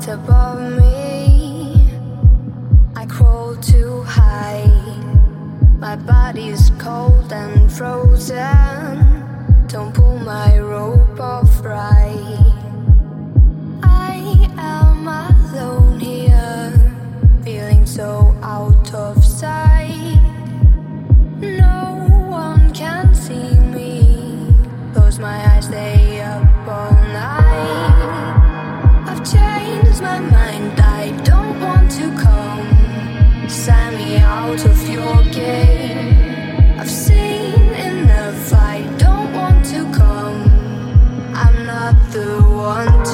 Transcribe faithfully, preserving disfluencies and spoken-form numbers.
above me. I crawl too high. My body's cold and frozen. Don't pull my rope off right. I am alone here, feeling so out of sight. No one can see me. Close my eyes, stay up all night. I've changed my mind, I don't want to come. Sign me out of your game. I've seen enough, I don't want to come. I'm not the one.